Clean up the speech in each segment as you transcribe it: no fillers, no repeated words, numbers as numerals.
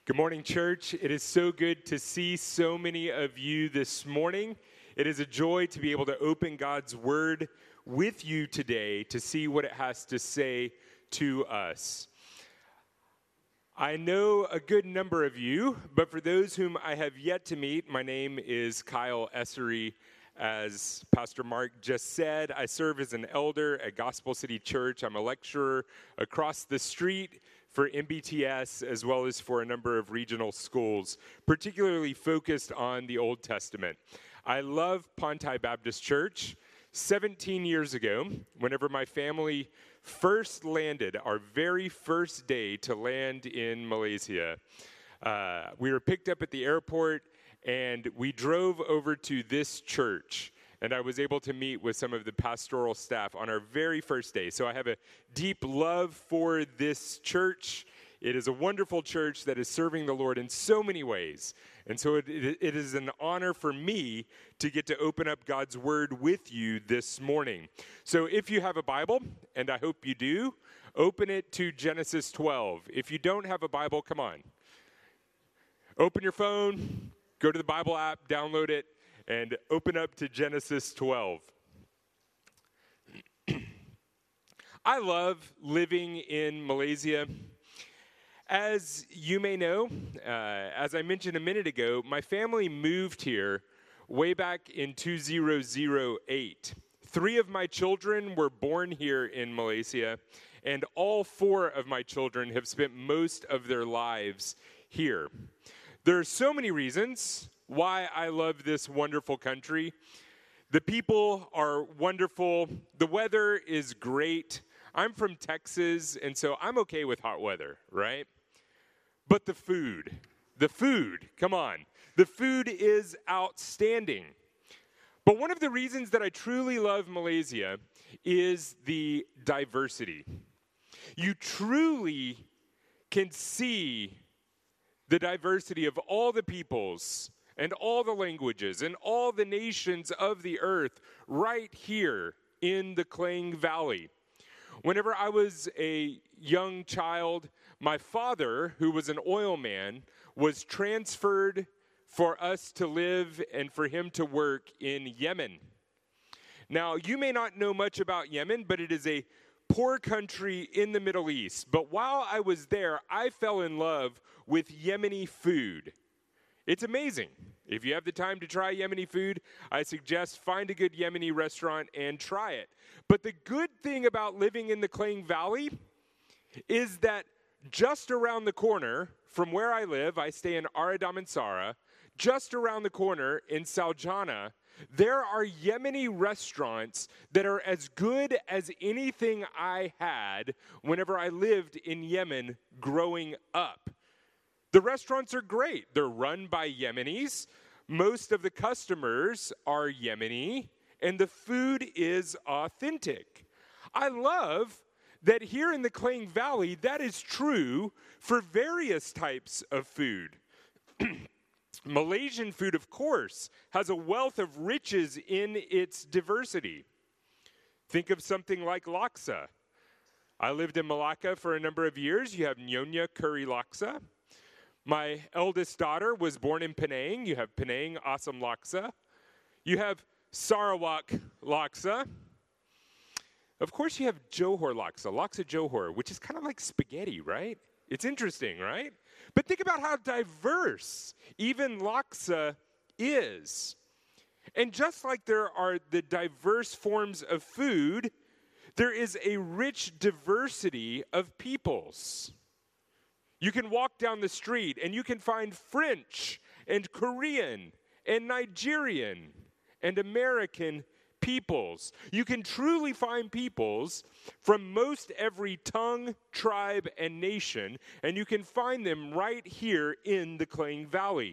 Good morning, church. It is so good to see so many of you this morning. It is a joy to be able to open God's Word with you today to see what it has to say to us. I know a good number of you, but for those whom I have yet to meet, my name is Kyle Essery. As Pastor Mark just said, I serve as an elder at Gospel City Church. I'm a lecturer across the street for MBTS, as well as for a number of regional schools, particularly focused on the Old Testament. I love Ponti Baptist Church. 17 years ago, whenever my family first landed, our very first day to land in Malaysia, we were picked up at the airport, and we drove over to this church. And I was able to meet with some of the pastoral staff on our very first day. So I have a deep love for this church. It is a wonderful church that is serving the Lord in so many ways. And so it is an honor for me to get to open up God's Word with you this morning. So if you have a Bible, and I hope you do, open it to Genesis 12. If you don't have a Bible, come on. Open your phone, go to the Bible app, download it, and open up to Genesis 12. I love living in Malaysia. As you may know, as I mentioned a minute ago, my family moved here way back in 2008. 3 of my children were born here in Malaysia, and all 4 of my children have spent most of their lives here. There are so many reasons why I love this wonderful country. The people are wonderful. The weather is great. I'm from Texas, and so I'm okay with hot weather, right? But the food, come on. The food is outstanding. But one of the reasons that I truly love Malaysia is the diversity. You truly can see the diversity of all the peoples and all the languages and all the nations of the earth right here in the Klang Valley. Whenever I was a young child, my father, who was an oil man, was transferred for us to live and for him to work in Yemen. Now, you may not know much about Yemen, but it is a poor country in the Middle East. But while I was there, I fell in love with Yemeni food. It's amazing. If you have the time to try Yemeni food, I suggest find a good Yemeni restaurant and try it. But the good thing about living in the Klang Valley is that just around the corner from where I live, I stay in Aradamansara, just around the corner in Saljana, there are Yemeni restaurants that are as good as anything I had whenever I lived in Yemen growing up. The restaurants are great. They're run by Yemenis. Most of the customers are Yemeni, and the food is authentic. I love that here in the Klang Valley, that is true for various types of food. Malaysian food, of course, has a wealth of riches in its diversity. Think of something like laksa. I lived in Malacca for a number of years. You have Nyonya curry laksa. My eldest daughter was born in Penang. You have Penang Asam laksa. You have Sarawak laksa. Of course, you have Johor laksa, laksa Johor, which is kind of like spaghetti, right? It's interesting, right? But think about how diverse even laksa is. And just like there are the diverse forms of food, there is a rich diversity of peoples. You can walk down the street and you can find French and Korean and Nigerian and American peoples. You can truly find peoples from most every tongue, tribe, and nation, and you can find them right here in the Klang Valley.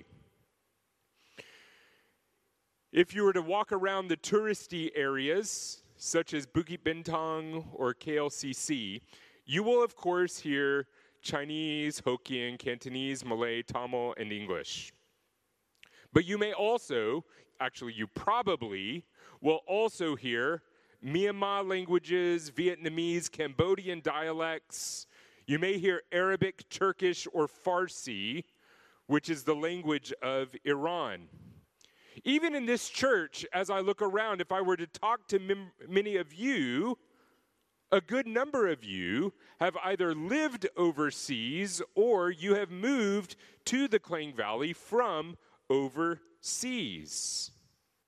If you were to walk around the touristy areas, such as Bukit Bintang or KLCC, you will, of course, hear Chinese, Hokkien, Cantonese, Malay, Tamil, and English. But you may also, actually you probably, will also hear Myanmar languages, Vietnamese, Cambodian dialects. You may hear Arabic, Turkish, or Farsi, which is the language of Iran. Even in this church, as I look around, if I were to talk to many of you, a good number of you have either lived overseas or you have moved to the Klang Valley from overseas.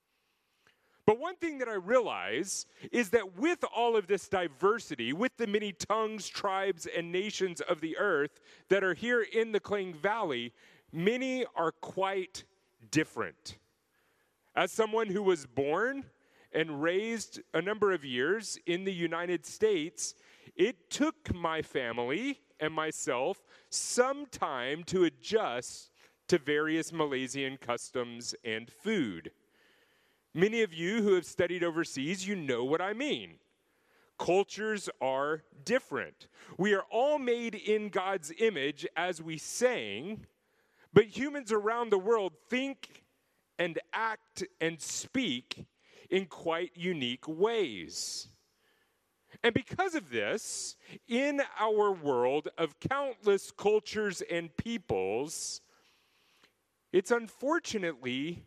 But one thing that I realize is that with all of this diversity, with the many tongues, tribes, and nations of the earth that are here in the Klang Valley, many are quite different. As someone who was born and raised a number of years in the United States, it took my family and myself some time to adjust to various Malaysian customs and food. Many of you who have studied overseas, you know what I mean. Cultures are different. We are all made in God's image, as we sang, but humans around the world think and act and speak in quite unique ways. And because of this, in our world of countless cultures and peoples, it's unfortunately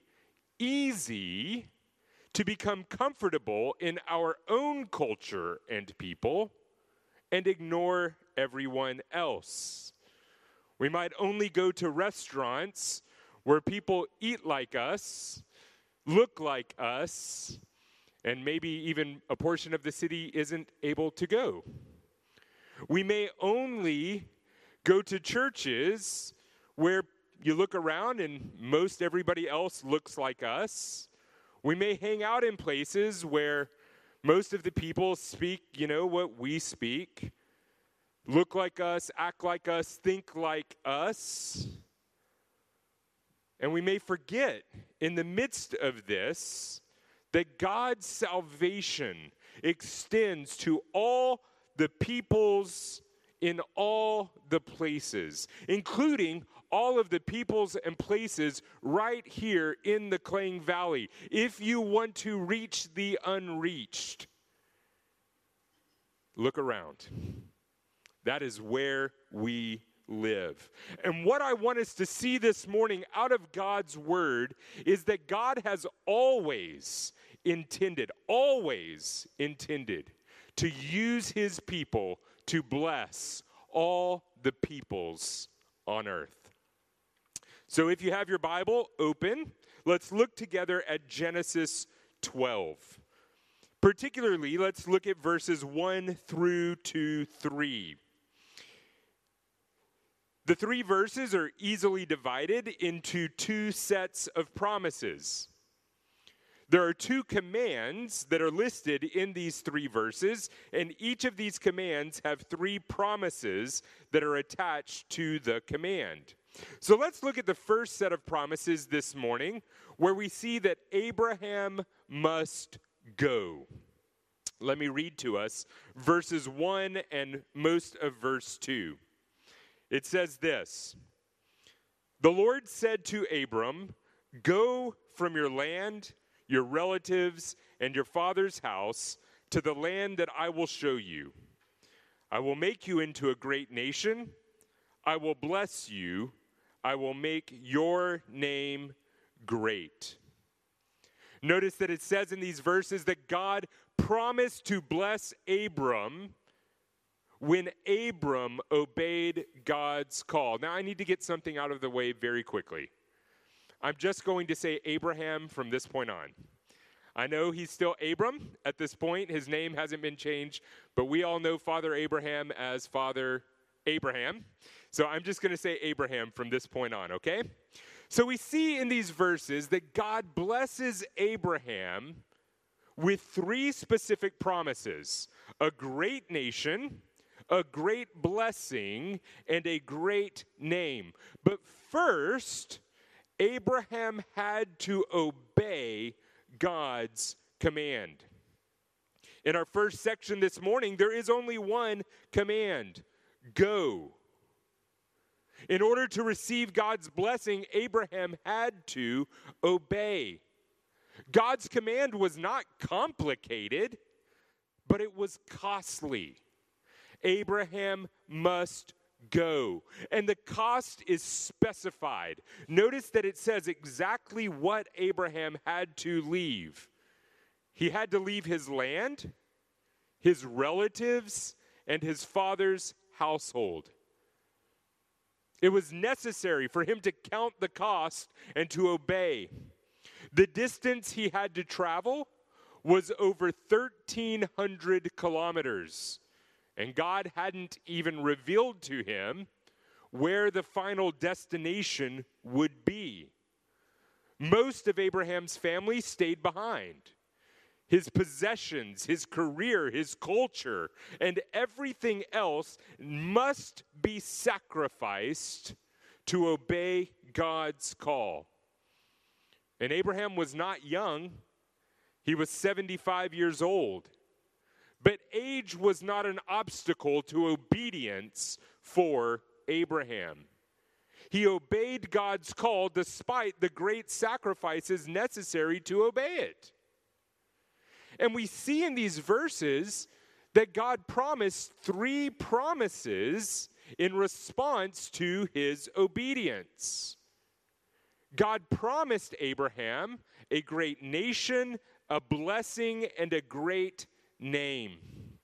easy to become comfortable in our own culture and people and ignore everyone else. We might only go to restaurants where people eat like us, look like us, and maybe even a portion of the city isn't able to go. We may only go to churches where you look around and most everybody else looks like us. We may hang out in places where most of the people speak, what we speak, look like us, act like us, think like us. And we may forget in the midst of this that God's salvation extends to all the peoples in all the places, including all of the peoples and places right here in the Klang Valley. If you want to reach the unreached, look around. That is where we live. And what I want us to see this morning out of God's word is that God has always intended to use his people to bless all the peoples on earth. So if you have your Bible open, let's look together at Genesis 12. Particularly, let's look at verses 1 through to 3. The 3 verses are easily divided into 2 sets of promises. There are 2 commands that are listed in these 3 verses, and each of these commands have 3 promises that are attached to the command. So let's look at the first set of promises this morning, where we see that Abraham must go. Let me read to us verses 1 and most of verse 2. It says this: "The Lord said to Abram, 'Go from your land, your relatives, and your father's house to the land that I will show you. I will make you into a great nation. I will bless you. I will make your name great.'" Notice that it says in these verses that God promised to bless Abram when Abram obeyed God's call. Now, I need to get something out of the way very quickly. I'm just going to say Abraham from this point on. I know he's still Abram at this point. His name hasn't been changed, but we all know Father Abraham as Father Abraham. So I'm just going to say Abraham from this point on, okay? So we see in these verses that God blesses Abraham with 3 specific promises: a great nation, a great blessing, and a great name. But first, Abraham had to obey God's command. In our first section this morning, there is only one command: go. In order to receive God's blessing, Abraham had to obey. God's command was not complicated, but it was costly. Abraham must go. And the cost is specified. Notice that it says exactly what Abraham had to leave. He had to leave his land, his relatives, and his father's household. It was necessary for him to count the cost and to obey. The distance he had to travel was over 1,300 kilometers, and God hadn't even revealed to him where the final destination would be. Most of Abraham's family stayed behind. His possessions, his career, his culture, and everything else must be sacrificed to obey God's call. And Abraham was not young. He was 75 years old. But age was not an obstacle to obedience for Abraham. He obeyed God's call despite the great sacrifices necessary to obey it. And we see in these verses that God promised 3 promises in response to his obedience. God promised Abraham a great nation, a blessing, and a great name.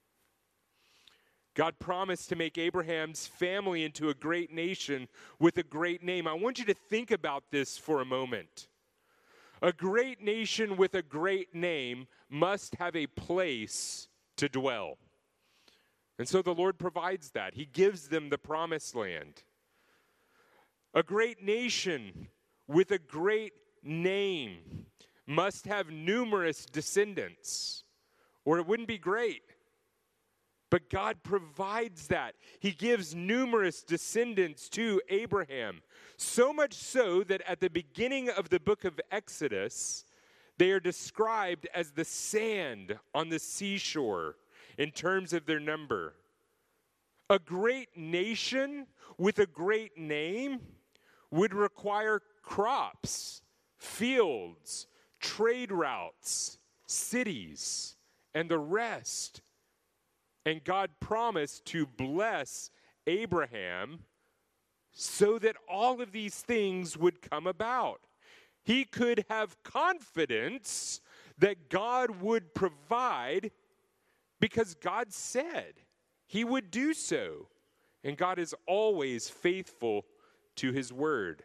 God promised to make Abraham's family into a great nation with a great name. I want you to think about this for a moment. A great nation with a great name must have a place to dwell. And so the Lord provides that. He gives them the promised land. A great nation with a great name must have numerous descendants, or it wouldn't be great. But God provides that. He gives numerous descendants to Abraham. So much so that at the beginning of the book of Exodus, they are described as the sand on the seashore in terms of their number. A great nation with a great name would require crops, fields, trade routes, cities, and the rest. And God promised to bless Abraham so that all of these things would come about. He could have confidence that God would provide because God said he would do so. And God is always faithful to his word.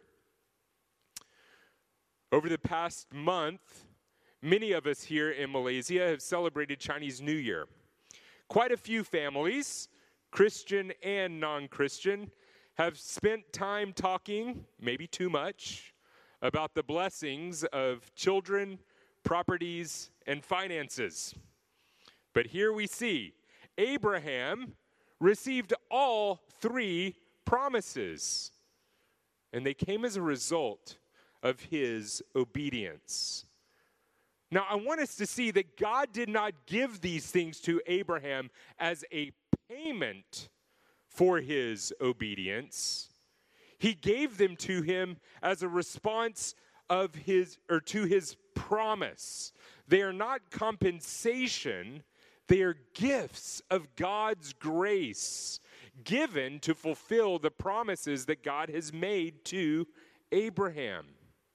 Over the past month, many of us here in Malaysia have celebrated Chinese New Year. Quite a few families, Christian and non-Christian, have spent time talking, maybe too much, about the blessings of children, properties, and finances. But here we see Abraham received all 3 promises, and they came as a result of his obedience. Now, I want us to see that God did not give these things to Abraham as a payment for his obedience. He gave them to him as a response of to his promise. They are not compensation, they are gifts of God's grace given to fulfill the promises that God has made to Abraham.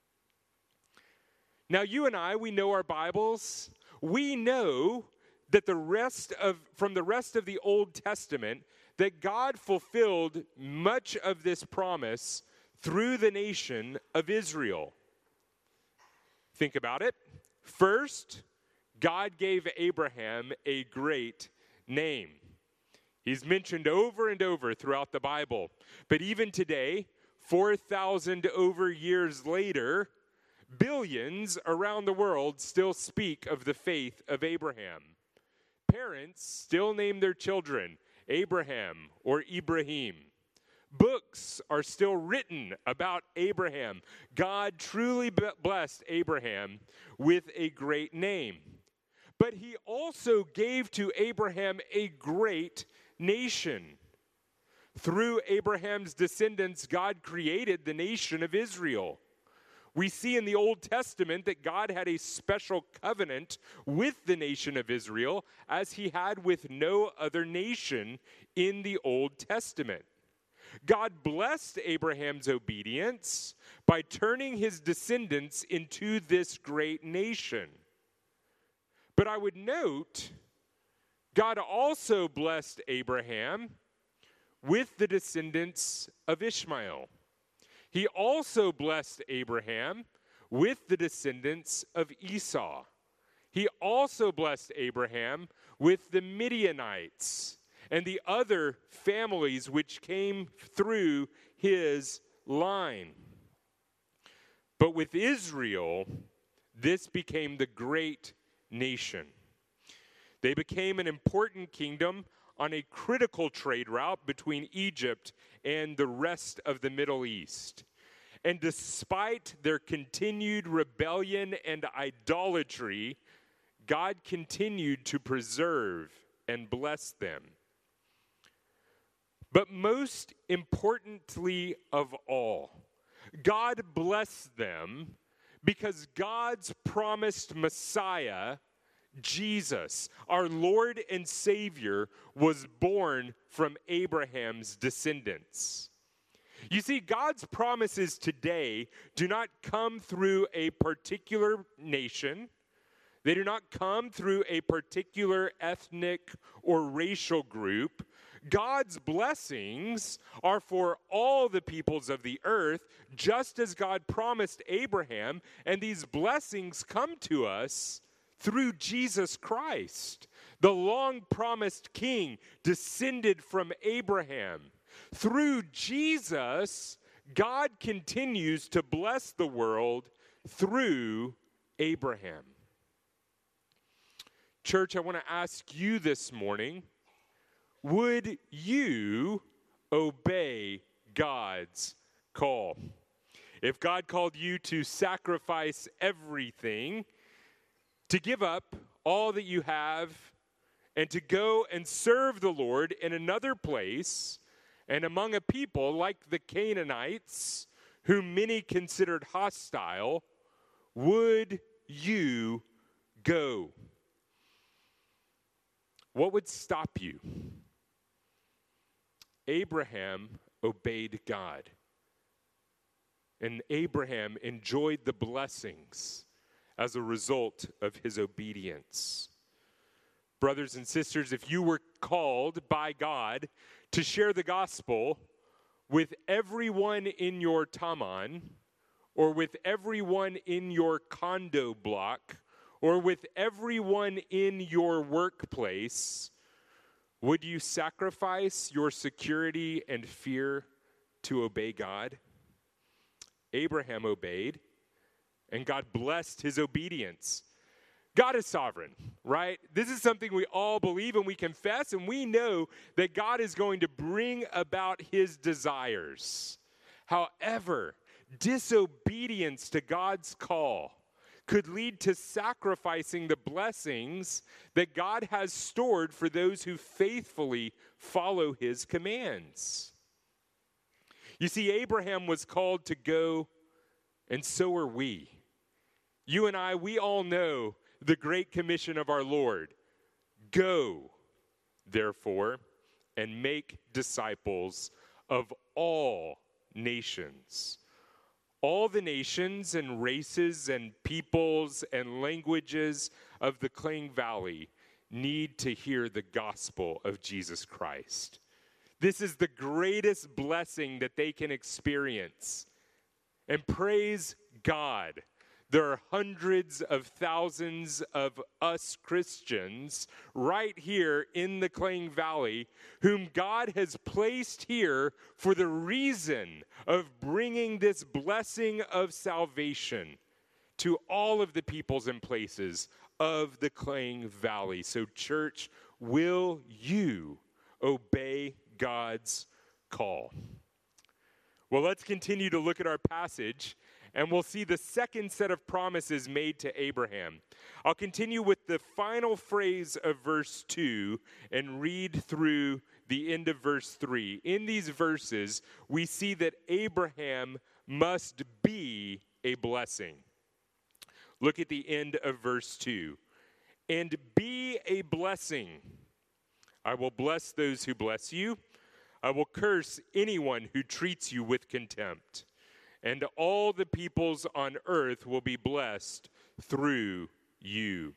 Now, you and I, we know our Bibles. We know that from the rest of the Old Testament, that God fulfilled much of this promise through the nation of Israel. Think about it. First, God gave Abraham a great name. He's mentioned over and over throughout the Bible. But even today, 4,000 over years later, billions around the world still speak of the faith of Abraham. Parents still name their children Abraham or Ibrahim. Books are still written about Abraham. God truly blessed Abraham with a great name. But he also gave to Abraham a great nation. Through Abraham's descendants, God created the nation of Israel. We see in the Old Testament that God had a special covenant with the nation of Israel as he had with no other nation in the Old Testament. God blessed Abraham's obedience by turning his descendants into this great nation. But I would note, God also blessed Abraham with the descendants of Ishmael. He also blessed Abraham with the descendants of Esau. He also blessed Abraham with the Midianites and the other families which came through his line. But with Israel, this became the great nation. They became an important kingdom on a critical trade route between Egypt and the rest of the Middle East. And despite their continued rebellion and idolatry, God continued to preserve and bless them. But most importantly of all, God blessed them because God's promised Messiah, Jesus, our Lord and Savior, was born from Abraham's descendants. You see, God's promises today do not come through a particular nation. They do not come through a particular ethnic or racial group. God's blessings are for all the peoples of the earth, just as God promised Abraham, and these blessings come to us through Jesus Christ, the long-promised King descended from Abraham. Through Jesus, God continues to bless the world through Abraham. Church, I want to ask you this morning, would you obey God's call? If God called you to sacrifice everything, to give up all that you have, and to go and serve the Lord in another place and among a people like the Canaanites, whom many considered hostile, would you go? What would stop you? Abraham obeyed God. And Abraham enjoyed the blessings as a result of his obedience. Brothers and sisters, if you were called by God to share the gospel with everyone in your Taman, or with everyone in your condo block, or with everyone in your workplace, would you sacrifice your security and fear to obey God? Abraham obeyed, and God blessed his obedience. God is sovereign, right? This is something we all believe and we confess, and we know that God is going to bring about his desires. However, disobedience to God's call could lead to sacrificing the blessings that God has stored for those who faithfully follow his commands. You see, Abraham was called to go, and so are we. You and I, we all know the great commission of our Lord. Go, therefore, and make disciples of all nations. All the nations and races and peoples and languages of the Klang Valley need to hear the gospel of Jesus Christ. This is the greatest blessing that they can experience. And praise God, there are hundreds of thousands of us Christians right here in the Klang Valley whom God has placed here for the reason of bringing this blessing of salvation to all of the peoples and places of the Klang Valley. So, church, will you obey God's call? Well, let's continue to look at our passage, and we'll see the second set of promises made to Abraham. I'll continue with the final phrase of verse 2 and read through the end of verse 3. In these verses, we see that Abraham must be a blessing. Look at the end of verse 2. And be a blessing. I will bless those who bless you. I will curse anyone who treats you with contempt, and all the peoples on earth will be blessed through you.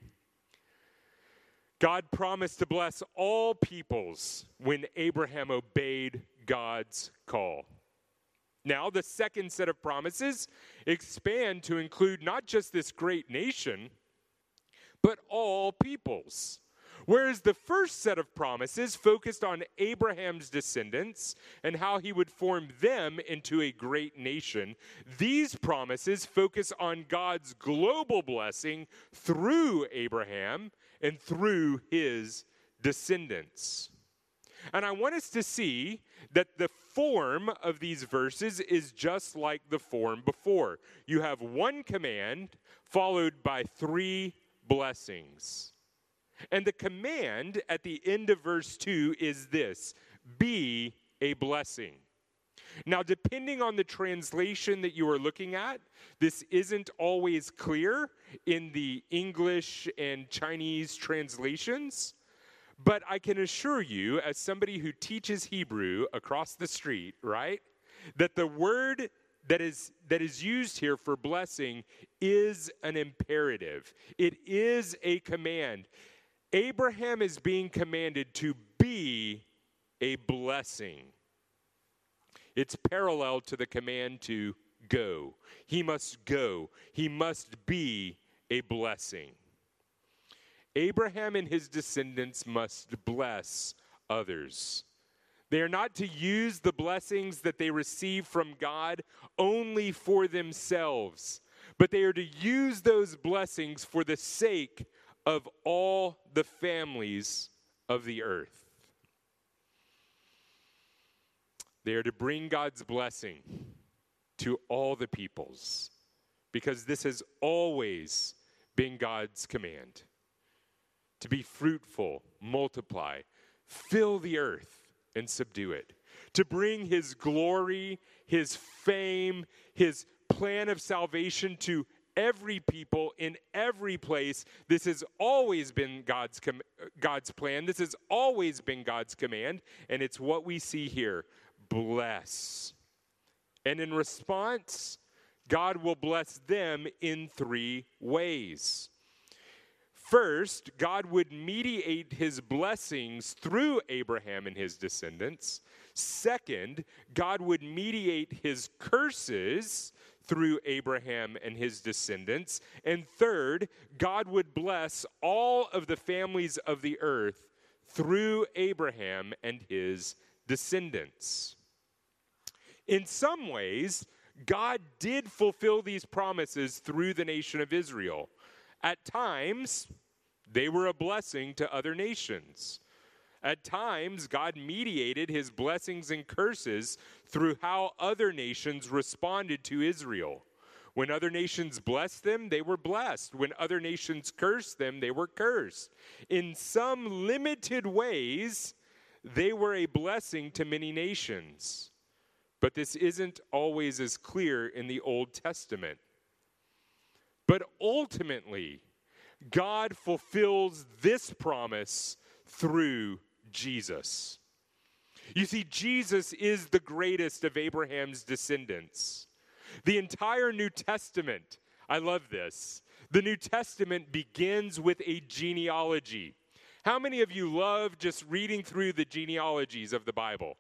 God promised to bless all peoples when Abraham obeyed God's call. Now, the second set of promises expand to include not just this great nation, but all peoples. Whereas the first set of promises focused on Abraham's descendants and how he would form them into a great nation, these promises focus on God's global blessing through Abraham and through his descendants. And I want us to see that the form of these verses is just like the form before. You have one command followed by three blessings. And the command at the end of verse 2 is this: be a blessing. Now, depending on the translation that you are looking at, this isn't always clear in the English and Chinese translations. But I can assure you, as somebody who teaches Hebrew across the street, right, that the word that is used here for blessing is an imperative. It is a command. Abraham is being commanded to be a blessing. It's parallel to the command to go. He must go. He must be a blessing. Abraham and his descendants must bless others. They are not to use the blessings that they receive from God only for themselves, but they are to use those blessings for the sake of all the families of the earth. They are to bring God's blessing to all the peoples, because this has always been God's command. To be fruitful, multiply, fill the earth, and subdue it. To bring his glory, his fame, his plan of salvation to every people in every place. This has always been God's plan. This has always been God's command, and it's what we see here. Bless. And in response, God will bless them in three ways. First, God would mediate his blessings through Abraham and his descendants. Second, God would mediate his curses through Abraham and his descendants. And third, God would bless all of the families of the earth through Abraham and his descendants. In some ways, God did fulfill these promises through the nation of Israel. At times, they were a blessing to other nations. At times, God mediated his blessings and curses through how other nations responded to Israel. When other nations blessed them, they were blessed. When other nations cursed them, they were cursed. In some limited ways, they were a blessing to many nations. But this isn't always as clear in the Old Testament. But ultimately, God fulfills this promise through Jesus. You see, Jesus is the greatest of Abraham's descendants. The entire New Testament, I love this. The New Testament begins with a genealogy. How many of you love just reading through the genealogies of the Bible?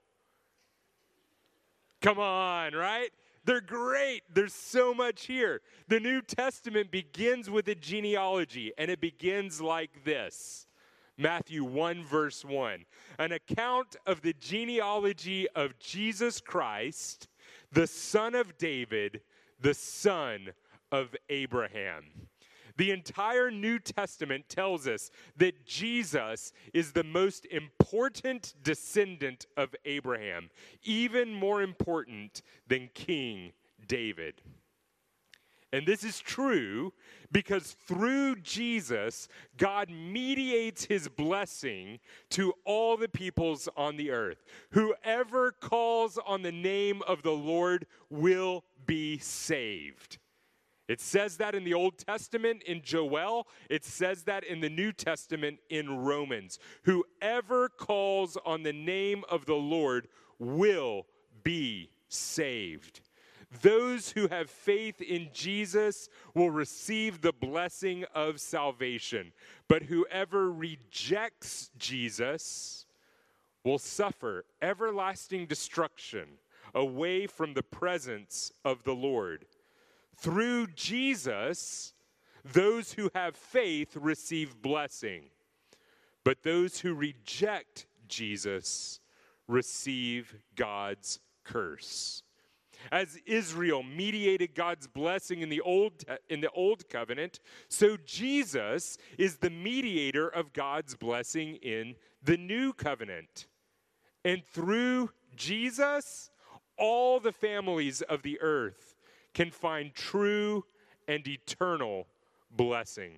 Come on, right? They're great. There's so much here. The New Testament begins with a genealogy, and it begins like this. Matthew 1, verse 1. An account of the genealogy of Jesus Christ, the son of David, the son of Abraham. The entire New Testament tells us that Jesus is the most important descendant of Abraham, even more important than King David. And this is true because through Jesus, God mediates his blessing to all the peoples on the earth. Whoever calls on the name of the Lord will be saved. It says that in the Old Testament in Joel. It says that in the New Testament in Romans. Whoever calls on the name of the Lord will be saved. Those who have faith in Jesus will receive the blessing of salvation. But whoever rejects Jesus will suffer everlasting destruction away from the presence of the Lord. Through Jesus, those who have faith receive blessing, but those who reject Jesus receive God's curse. As Israel mediated God's blessing in the old covenant, so Jesus is the mediator of God's blessing in the new covenant. And through Jesus, all the families of the earth can find true and eternal blessing.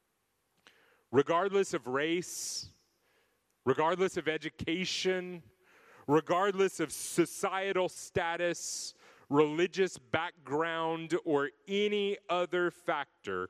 Regardless of race, regardless of education, regardless of societal status, religious background, or any other factor,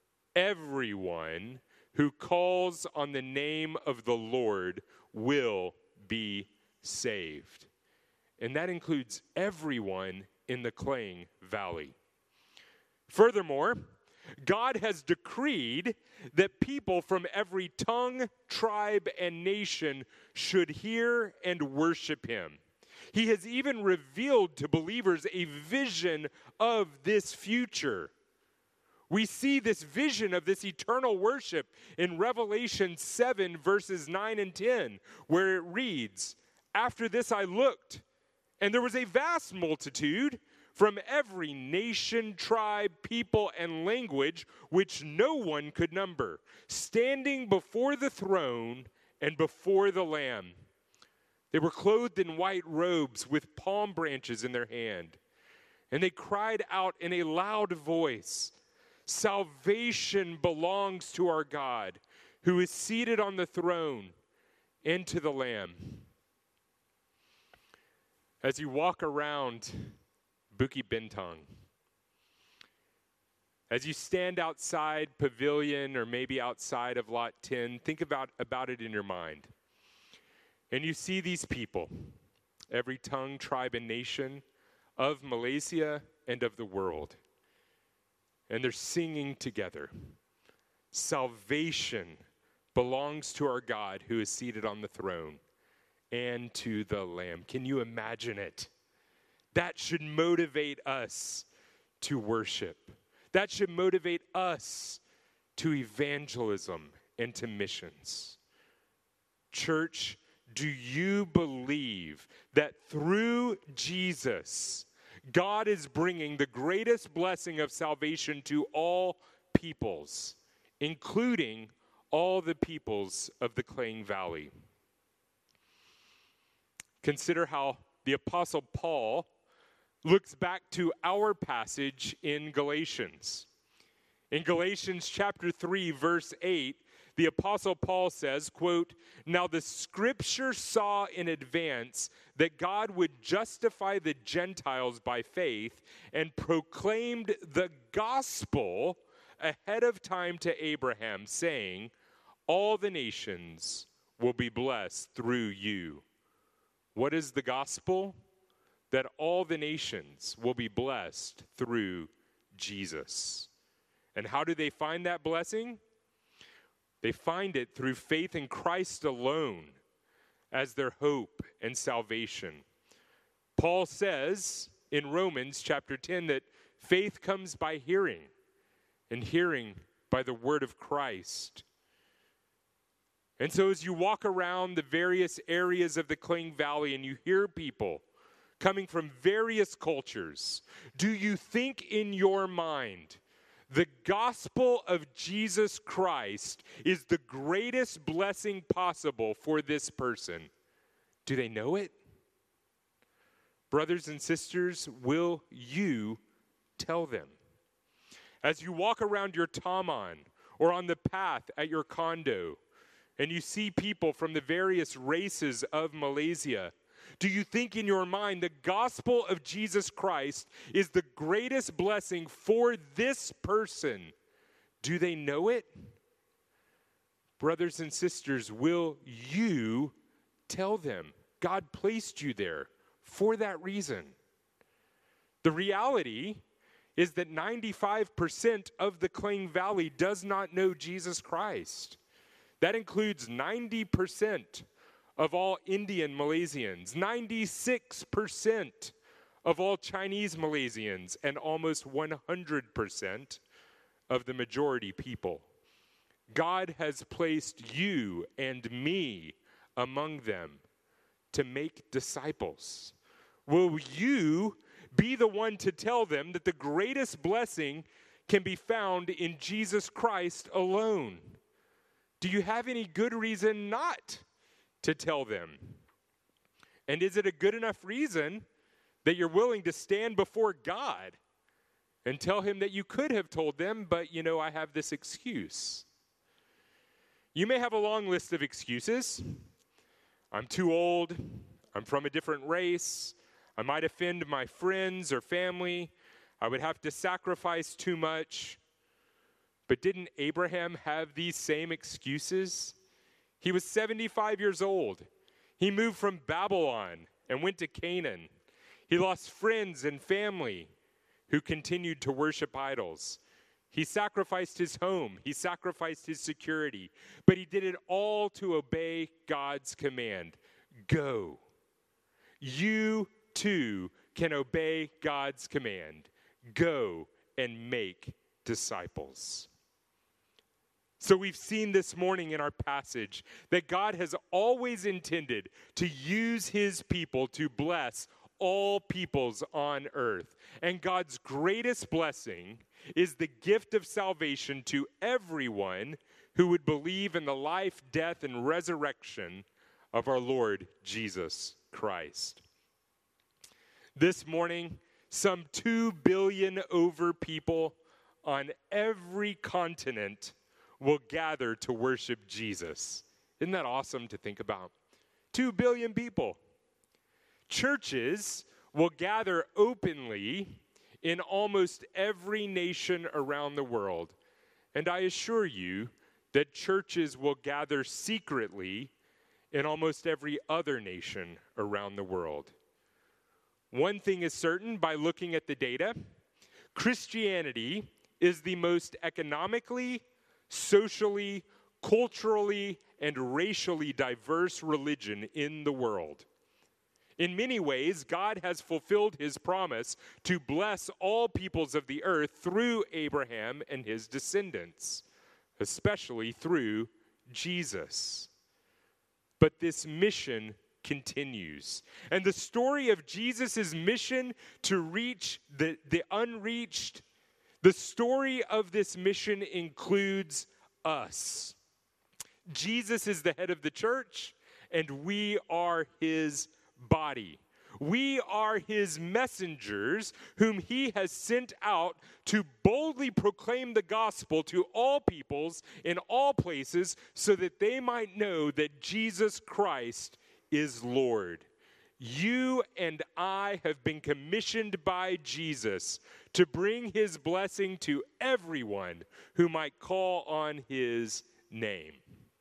everyone who calls on the name of the Lord will be saved. And that includes everyone in the Klang Valley. Furthermore, God has decreed that people from every tongue, tribe, and nation should hear and worship him. He has even revealed to believers a vision of this future. We see this vision of this eternal worship in Revelation 7, verses 9 and 10, where it reads, "After this I looked, and there was a vast multitude from every nation, tribe, people, and language, which no one could number, standing before the throne and before the Lamb. They were clothed in white robes with palm branches in their hand. And they cried out in a loud voice, 'Salvation belongs to our God, who is seated on the throne, and to the Lamb.'" As you walk around Bukit Bintang, as you stand outside Pavilion or maybe outside of Lot 10, think about it in your mind. And you see these people, every tongue, tribe, and nation of Malaysia and of the world. And they're singing together, "Salvation belongs to our God who is seated on the throne and to the Lamb." Can you imagine it? That should motivate us to worship. That should motivate us to evangelism and to missions. Church, do you believe that through Jesus, God is bringing the greatest blessing of salvation to all peoples, including all the peoples of the Klang Valley? Consider how the Apostle Paul looks back to our passage in Galatians. In Galatians chapter 3, verse 8, the Apostle Paul says, quote, "Now the scripture saw in advance that God would justify the Gentiles by faith and proclaimed the gospel ahead of time to Abraham, saying, 'All the nations will be blessed through you.'" What is the gospel? That all the nations will be blessed through Jesus. And how do they find that blessing? They find it through faith in Christ alone as their hope and salvation. Paul says in Romans chapter 10 that faith comes by hearing, and hearing by the word of Christ. And so as you walk around the various areas of the Klang Valley and you hear people coming from various cultures, do you think in your mind the gospel of Jesus Christ is the greatest blessing possible for this person? Do they know it? Brothers and sisters, will you tell them? As you walk around your taman or on the path at your condo, and you see people from the various races of Malaysia, do you think in your mind the gospel of Jesus Christ is the greatest blessing for this person? Do they know it? Brothers and sisters, will you tell them? God placed you there for that reason. The reality is that 95% of the Klang Valley does not know Jesus Christ. That includes 90% of all Indian Malaysians, 96% of all Chinese Malaysians, and almost 100% of the majority people. God has placed you and me among them to make disciples. Will you be the one to tell them that the greatest blessing can be found in Jesus Christ alone? Do you have any good reason not to tell them? And is it a good enough reason that you're willing to stand before God and tell him that you could have told them, but I have this excuse? You may have a long list of excuses. I'm too old. I'm from a different race. I might offend my friends or family. I would have to sacrifice too much. But didn't Abraham have these same excuses? He was 75 years old. He moved from Babylon and went to Canaan. He lost friends and family who continued to worship idols. He sacrificed his home. He sacrificed his security. But he did it all to obey God's command. Go. You too can obey God's command. Go and make disciples. So we've seen this morning in our passage that God has always intended to use his people to bless all peoples on earth. And God's greatest blessing is the gift of salvation to everyone who would believe in the life, death, and resurrection of our Lord Jesus Christ. This morning, some 2 billion over people on every continent will gather to worship Jesus. Isn't that awesome to think about? 2 billion people. Churches will gather openly in almost every nation around the world. And I assure you that churches will gather secretly in almost every other nation around the world. One thing is certain by looking at the data: Christianity is the most economically, socially, culturally, and racially diverse religion in the world. In many ways, God has fulfilled his promise to bless all peoples of the earth through Abraham and his descendants, especially through Jesus. But this mission continues. And the story of Jesus' mission to reach the unreached, the story of this mission includes us. Jesus is the head of the church, and we are his body. We are his messengers whom he has sent out to boldly proclaim the gospel to all peoples in all places so that they might know that Jesus Christ is Lord. You and I have been commissioned by Jesus to bring his blessing to everyone who might call on his name.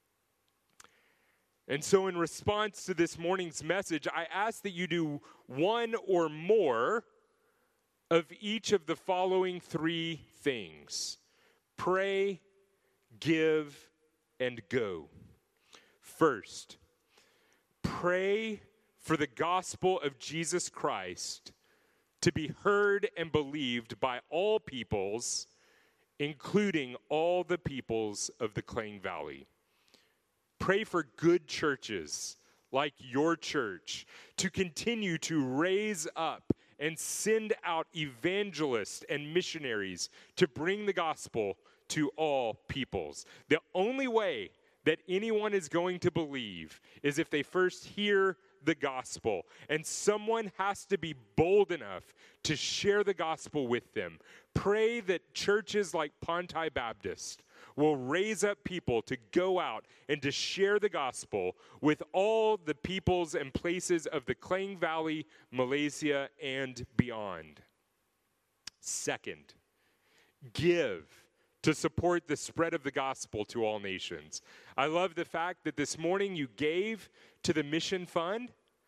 And so in response to this morning's message, I ask that you do one or more of each of the following 3 things: pray, give, and go. First, pray for the gospel of Jesus Christ to be heard and believed by all peoples, including all the peoples of the Klang Valley. Pray for good churches like your church to continue to raise up and send out evangelists and missionaries to bring the gospel to all peoples. The only way that anyone is going to believe is if they first hear the gospel, and someone has to be bold enough to share the gospel with them. Pray that churches like Pantai Baptist will raise up people to go out and to share the gospel with all the peoples and places of the Klang Valley, Malaysia, and beyond. Second, give to support the spread of the gospel to all nations. I love the fact that this morning you gave to the mission fund.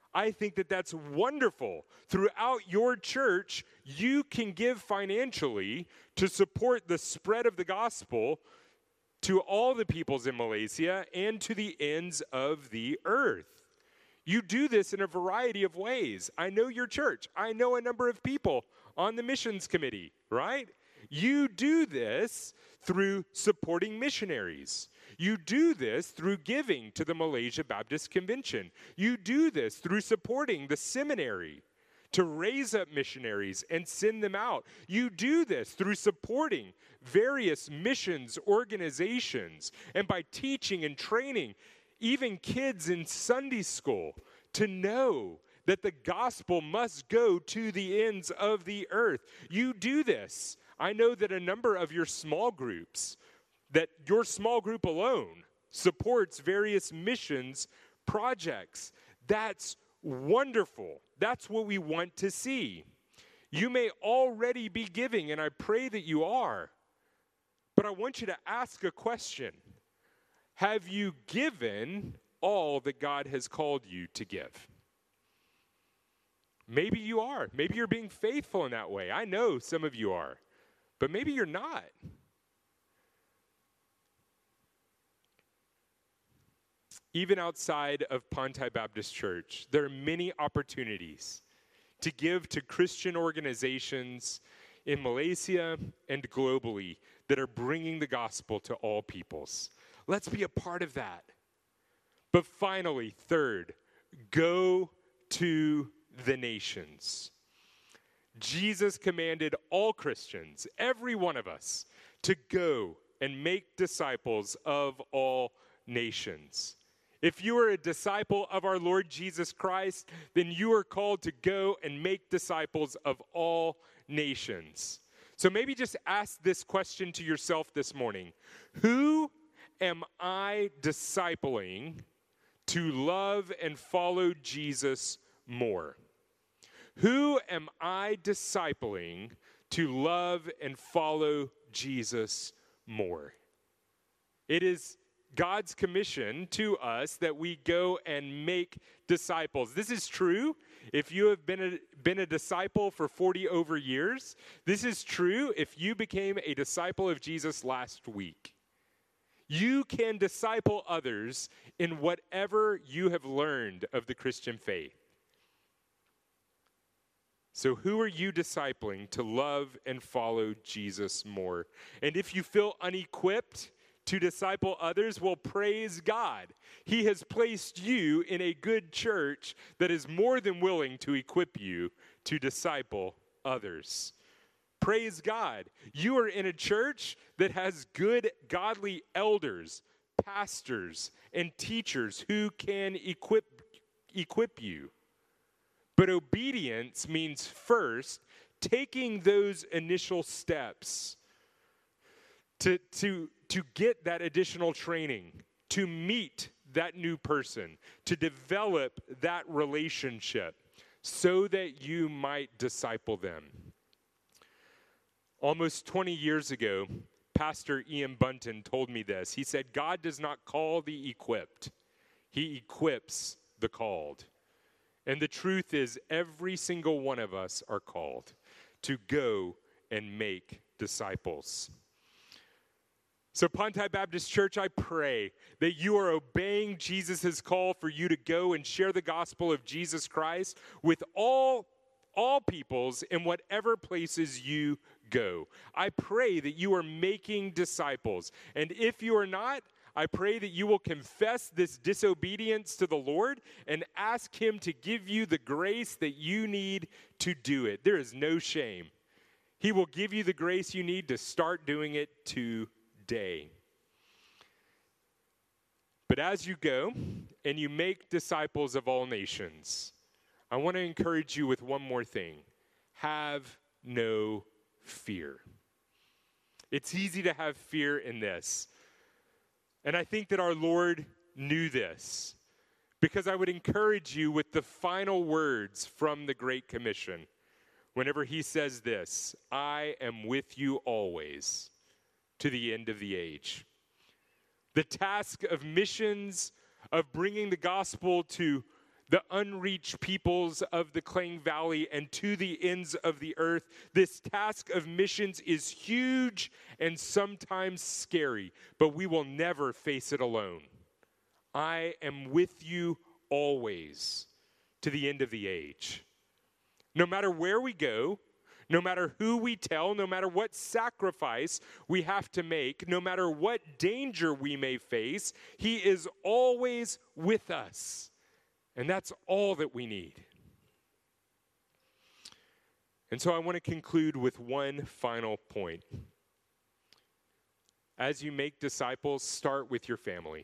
I think that that's wonderful. Throughout your church, you can give financially to support the spread of the gospel to all the peoples in Malaysia and to the ends of the earth. You do this in a variety of ways. I know your church. I know a number of people on the missions committee, right? You do this through supporting missionaries. You do this through giving to the Malaysia Baptist Convention. You do this through supporting the seminary to raise up missionaries and send them out. You do this through supporting various missions organizations and by teaching and training even kids in Sunday school to know that the gospel must go to the ends of the earth. You do this. I know that a number of your small groups, that your small group alone supports various missions projects. That's wonderful. That's what we want to see. You may already be giving, and I pray that you are. But I want you to ask a question. Have you given all that God has called you to give? Maybe you are. Maybe you're being faithful in that way. I know some of you are. But maybe you're not. Even outside of Pantai Baptist Church, there are many opportunities to give to Christian organizations in Malaysia and globally that are bringing the gospel to all peoples. Let's be a part of that. But finally, third, go to the nations. Jesus commanded all Christians, every one of us, to go and make disciples of all nations. If you are a disciple of our Lord Jesus Christ, then you are called to go and make disciples of all nations. So maybe just ask this question to yourself this morning. Who am I discipling to love and follow Jesus more? Who am I discipling to love and follow Jesus more? It is God's commission to us that we go and make disciples. This is true if you have been a disciple for 40 over years. This is true if you became a disciple of Jesus last week. You can disciple others in whatever you have learned of the Christian faith. So who are you discipling to love and follow Jesus more? And if you feel unequipped to disciple others, well, praise God. He has placed you in a good church that is more than willing to equip you to disciple others. Praise God. You are in a church that has good, godly elders, pastors, and teachers who can equip you. But obedience means first taking those initial steps to get that additional training, to meet that new person, to develop that relationship so that you might disciple them. Almost 20 years ago, Pastor Ian Bunton told me this. He said, God does not call the equipped. He equips the called. And the truth is, every single one of us are called to go and make disciples. So Pantai Baptist Church, I pray that you are obeying Jesus' call for you to go and share the gospel of Jesus Christ with all peoples in whatever places you go. I pray that you are making disciples. And if you are not, I pray that you will confess this disobedience to the Lord and ask him to give you the grace that you need to do it. There is no shame. He will give you the grace you need to start doing it today. But as you go and you make disciples of all nations, I want to encourage you with one more thing. Have no fear. It's easy to have fear in this. And I think that our Lord knew this, because I would encourage you with the final words from the Great Commission. Whenever he says this, I am with you always to the end of the age. The task of missions, of bringing the gospel to the unreached peoples of the Klang Valley and to the ends of the earth. This task of missions is huge and sometimes scary, but we will never face it alone. I am with you always to the end of the age. No matter where we go, no matter who we tell, no matter what sacrifice we have to make, no matter what danger we may face, he is always with us. And that's all that we need. And so I want to conclude with one final point. As you make disciples, start with your family.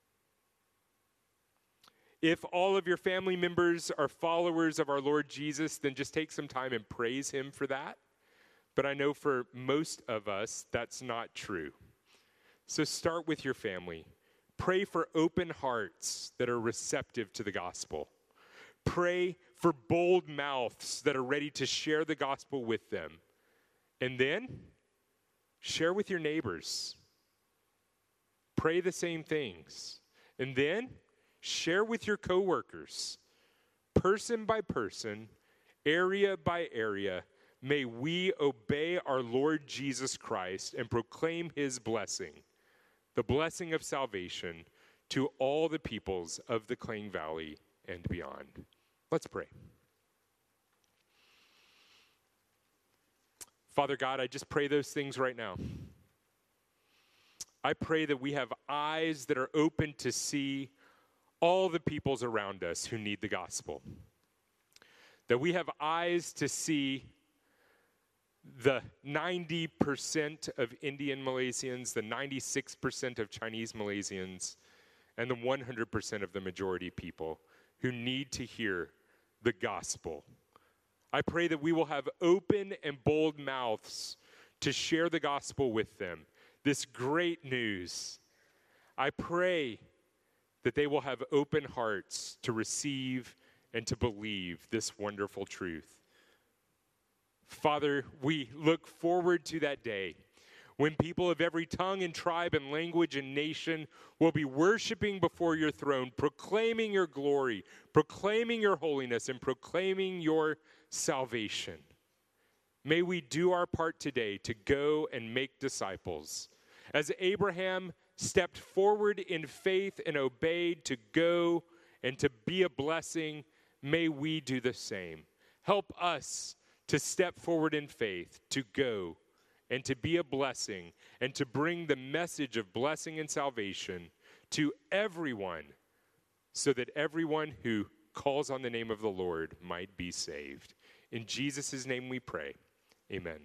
If all of your family members are followers of our Lord Jesus, then just take some time and praise him for that. But I know for most of us, that's not true. So start with your family. Pray for open hearts that are receptive to the gospel. Pray for bold mouths that are ready to share the gospel with them. And then, share with your neighbors. Pray the same things. And then, share with your coworkers. Person by person, area by area, may we obey our Lord Jesus Christ and proclaim his blessing, the blessing of salvation to all the peoples of the Klang Valley and beyond. Let's pray. Father God, I just pray those things right now. I pray that we have eyes that are open to see all the peoples around us who need the gospel. That we have eyes to see the 90% of Indian Malaysians, the 96% of Chinese Malaysians, and the 100% of the majority people who need to hear the gospel. I pray that we will have open and bold mouths to share the gospel with them, this great news. I pray that they will have open hearts to receive and to believe this wonderful truth. Father, we look forward to that day when people of every tongue and tribe and language and nation will be worshiping before your throne, proclaiming your glory, proclaiming your holiness, and proclaiming your salvation. May we do our part today to go and make disciples. As Abraham stepped forward in faith and obeyed to go and to be a blessing, may we do the same. Help us to step forward in faith, to go and to be a blessing and to bring the message of blessing and salvation to everyone so that everyone who calls on the name of the Lord might be saved. In Jesus' name we pray. Amen.